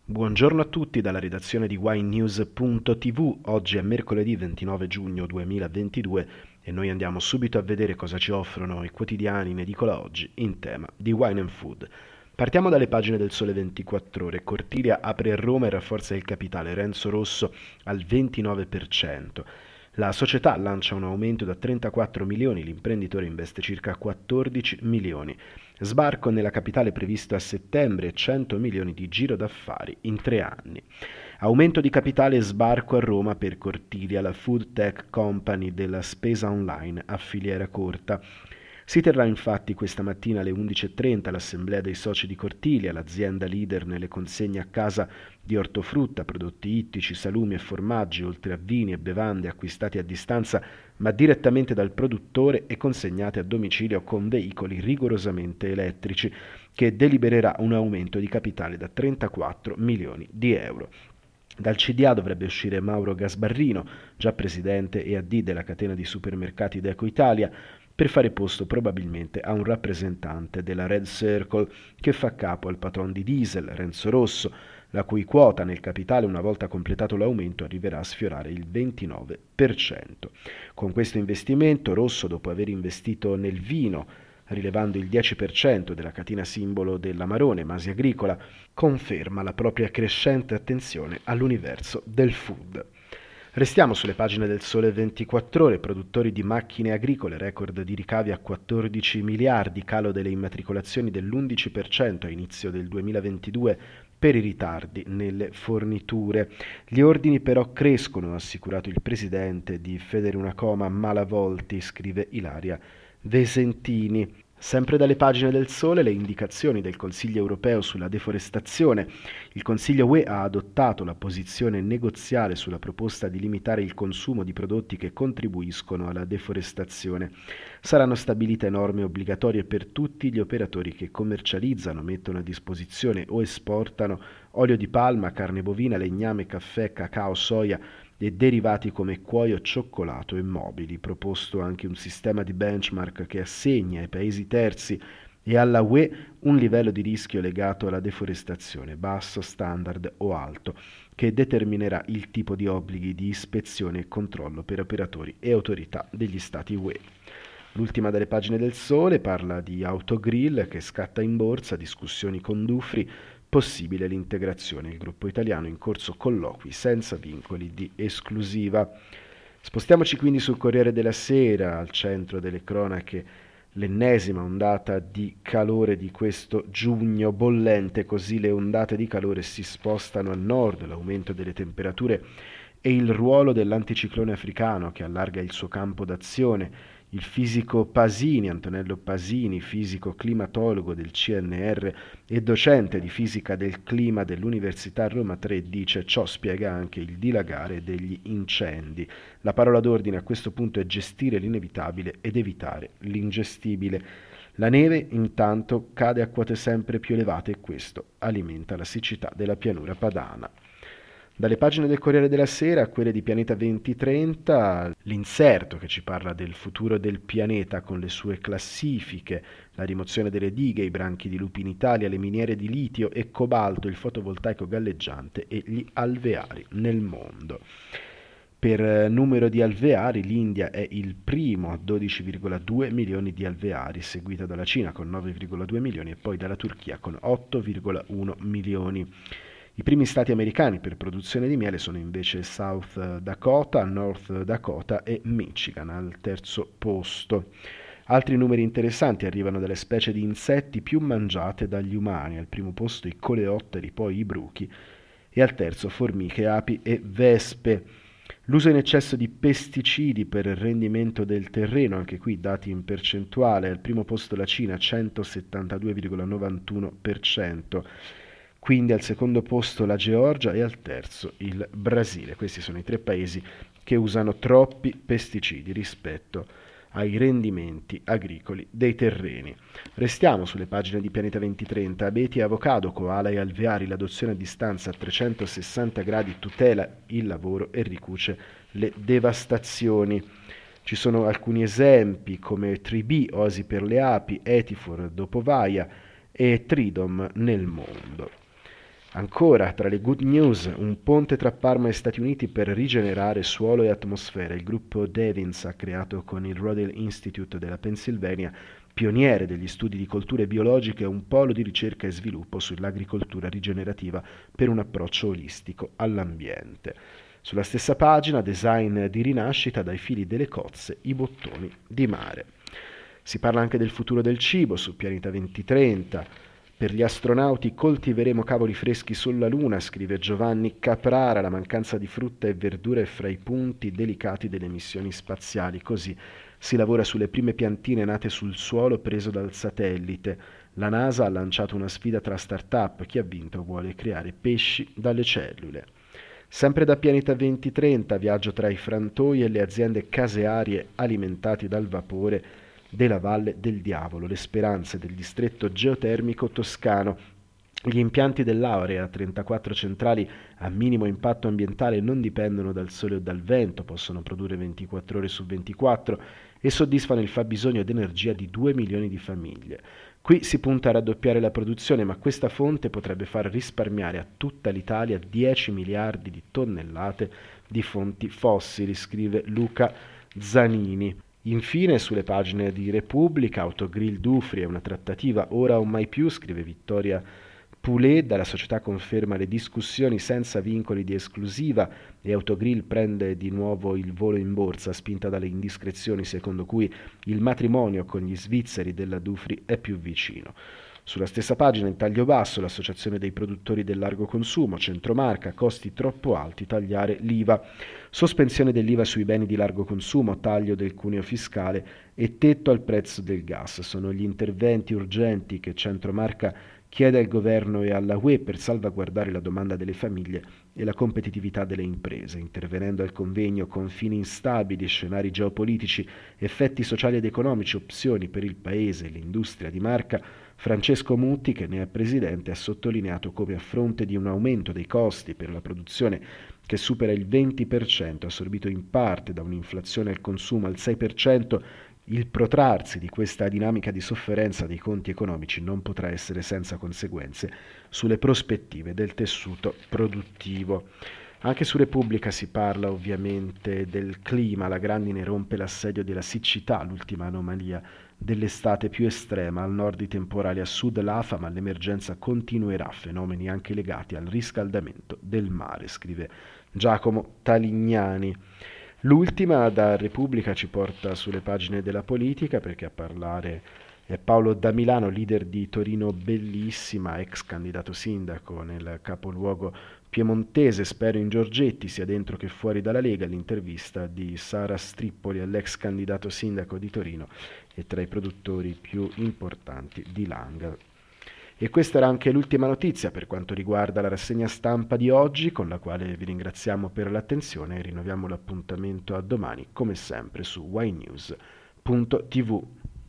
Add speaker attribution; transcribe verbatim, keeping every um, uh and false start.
Speaker 1: Buongiorno a tutti dalla redazione di winenews punto tv. Oggi è mercoledì ventinove giugno duemilaventidue e noi andiamo subito a vedere cosa ci offrono i quotidiani in edicola oggi in tema di wine and food. Partiamo dalle pagine del Sole ventiquattro Ore. Cortilia apre a Roma e rafforza il capitale. Renzo Rosso al ventinove per cento. La società lancia un aumento da trentaquattro milioni, l'imprenditore investe circa quattordici milioni. Sbarco nella capitale previsto a settembre, cento milioni di giro d'affari in tre anni. Aumento di capitale e sbarco a Roma per Cortilia, la food tech company della spesa online a filiera corta. Si terrà infatti questa mattina alle undici e trenta l'assemblea dei soci di Cortilia, l'azienda leader nelle consegne a casa di ortofrutta, prodotti ittici, salumi e formaggi, oltre a vini e bevande acquistati a distanza ma direttamente dal produttore e consegnati a domicilio con veicoli rigorosamente elettrici, che delibererà un aumento di capitale da trentaquattro milioni di euro. Dal C D A dovrebbe uscire Mauro Gasbarrino, già presidente e A D della catena di supermercati Deco Italia, per fare posto probabilmente a un rappresentante della Red Circle che fa capo al patron di diesel, Renzo Rosso, la cui quota nel capitale, una volta completato l'aumento, arriverà a sfiorare il ventinove per cento. Con questo investimento Rosso, dopo aver investito nel vino, rilevando il dieci per cento della catena simbolo dell'Amarone, Masi Agricola, conferma la propria crescente attenzione all'universo del food. Restiamo sulle pagine del Sole ventiquattro Ore. Produttori di macchine agricole, record di ricavi a quattordici miliardi, calo delle immatricolazioni dell'undici per cento a inizio del duemilaventidue per i ritardi nelle forniture. Gli ordini però crescono, ha assicurato il presidente di Federunacoma Malavolti, scrive Ilaria Vesentini. Sempre dalle pagine del Sole le indicazioni del Consiglio europeo sulla deforestazione. Il Consiglio U E ha adottato la posizione negoziale sulla proposta di limitare il consumo di prodotti che contribuiscono alla deforestazione. Saranno stabilite norme obbligatorie per tutti gli operatori che commercializzano, mettono a disposizione o esportano olio di palma, carne bovina, legname, caffè, cacao, soia e derivati come cuoio, cioccolato e mobili. Proposto anche un sistema di benchmark che assegna ai paesi terzi e alla U E un livello di rischio legato alla deforestazione, basso, standard o alto, che determinerà il tipo di obblighi di ispezione e controllo per operatori e autorità degli stati U E. L'ultima delle pagine del Sole parla di Autogrill che scatta in borsa, discussioni con Dufri, possibile l'integrazione. Il gruppo italiano in corso colloqui senza vincoli di esclusiva. Spostiamoci quindi sul Corriere della Sera, al centro delle cronache, l'ennesima ondata di calore di questo giugno bollente, così le ondate di calore si spostano a nord, l'aumento delle temperature e il ruolo dell'anticiclone africano che allarga il suo campo d'azione. Il fisico Pasini, Antonello Pasini, fisico climatologo del C N R e docente di fisica del clima dell'Università Roma tre, dice: ciò spiega anche il dilagare degli incendi. La parola d'ordine a questo punto è gestire l'inevitabile ed evitare l'ingestibile. La neve intanto cade a quote sempre più elevate e questo alimenta la siccità della pianura padana. Dalle pagine del Corriere della Sera a quelle di Pianeta duemilatrenta, l'inserto che ci parla del futuro del pianeta con le sue classifiche, la rimozione delle dighe, i branchi di lupi in Italia, le miniere di litio e cobalto, il fotovoltaico galleggiante e gli alveari nel mondo. Per numero di alveari l'India è il primo a dodici virgola due milioni di alveari, seguita dalla Cina con nove virgola due milioni e poi dalla Turchia con otto virgola uno milioni. I primi stati americani per produzione di miele sono invece South Dakota, North Dakota e Michigan al terzo posto. Altri numeri interessanti arrivano dalle specie di insetti più mangiate dagli umani, al primo posto i coleotteri, poi i bruchi e al terzo formiche, api e vespe. L'uso in eccesso di pesticidi per il rendimento del terreno, anche qui dati in percentuale, al primo posto la Cina, centosettantadue virgola novantuno per cento. Quindi al secondo posto la Georgia e al terzo il Brasile. Questi sono i tre paesi che usano troppi pesticidi rispetto ai rendimenti agricoli dei terreni. Restiamo sulle pagine di Pianeta duemilatrenta. Abeti e avocado, koala e alveari, l'adozione a distanza a trecentosessanta gradi tutela il lavoro e ricuce le devastazioni. Ci sono alcuni esempi come tre B, oasi per le api, Etifor dopo Vaia e Tridom nel mondo. Ancora, tra le good news, un ponte tra Parma e Stati Uniti per rigenerare suolo e atmosfera. Il gruppo Devins ha creato con il Rodale Institute della Pennsylvania, pioniere degli studi di colture biologiche, un polo di ricerca e sviluppo sull'agricoltura rigenerativa per un approccio olistico all'ambiente. Sulla stessa pagina, design di rinascita dai fili delle cozze, i bottoni di mare. Si parla anche del futuro del cibo su Pianeta duemilatrenta. Per gli astronauti coltiveremo cavoli freschi sulla Luna, scrive Giovanni Caprara, la mancanza di frutta e verdura è fra i punti delicati delle missioni spaziali. Così si lavora sulle prime piantine nate sul suolo preso dal satellite. La NASA ha lanciato una sfida tra start-up, chi ha vinto vuole creare pesci dalle cellule. Sempre da Pianeta duemilatrenta, viaggio tra i frantoi e le aziende casearie alimentati dal vapore della Valle del Diavolo, le speranze del distretto geotermico toscano. Gli impianti dell'Aurea, trentaquattro centrali a minimo impatto ambientale, non dipendono dal sole o dal vento, possono produrre ventiquattro ore su ventiquattro e soddisfano il fabbisogno di energia di due milioni di famiglie. Qui si punta a raddoppiare la produzione, ma questa fonte potrebbe far risparmiare a tutta l'Italia dieci miliardi di tonnellate di fonti fossili, scrive Luca Zanini. Infine, sulle pagine di Repubblica, Autogrill Dufri è una trattativa ora o mai più, scrive Vittoria Puleda, la società conferma le discussioni senza vincoli di esclusiva e Autogrill prende di nuovo il volo in borsa, spinta dalle indiscrezioni secondo cui il matrimonio con gli svizzeri della Dufri è più vicino. Sulla stessa pagina, in taglio basso, l'associazione dei produttori del largo consumo, centromarca, costi troppo alti, tagliare l'I V A, sospensione dell'I V A sui beni di largo consumo, taglio del cuneo fiscale e tetto al prezzo del gas. Sono gli interventi urgenti che centromarca chiede al governo e alla U E per salvaguardare la domanda delle famiglie e la competitività delle imprese, intervenendo al convegno confini instabili, scenari geopolitici, effetti sociali ed economici, opzioni per il paese e l'industria di marca. Francesco Mutti, che ne è presidente, ha sottolineato come a fronte di un aumento dei costi per la produzione che supera il venti per cento, assorbito in parte da un'inflazione al consumo al sei per cento, il protrarsi di questa dinamica di sofferenza dei conti economici non potrà essere senza conseguenze sulle prospettive del tessuto produttivo. Anche su Repubblica si parla ovviamente del clima, la grandine rompe l'assedio della siccità, l'ultima anomalia dell'estate più estrema, al nord i temporali, a sud l'afa, ma l'emergenza continuerà, fenomeni anche legati al riscaldamento del mare, scrive Giacomo Talignani. L'ultima da Repubblica ci porta sulle pagine della politica perché a parlare è Paolo da Milano, leader di Torino Bellissima, ex candidato sindaco nel capoluogo piemontese, spero in Giorgetti sia dentro che fuori dalla Lega, l'intervista di Sara Strippoli all'ex candidato sindaco di Torino e tra i produttori più importanti di Langa. E questa era anche l'ultima notizia per quanto riguarda la rassegna stampa di oggi, con la quale vi ringraziamo per l'attenzione e rinnoviamo l'appuntamento a domani, come sempre, su ynews punto tv.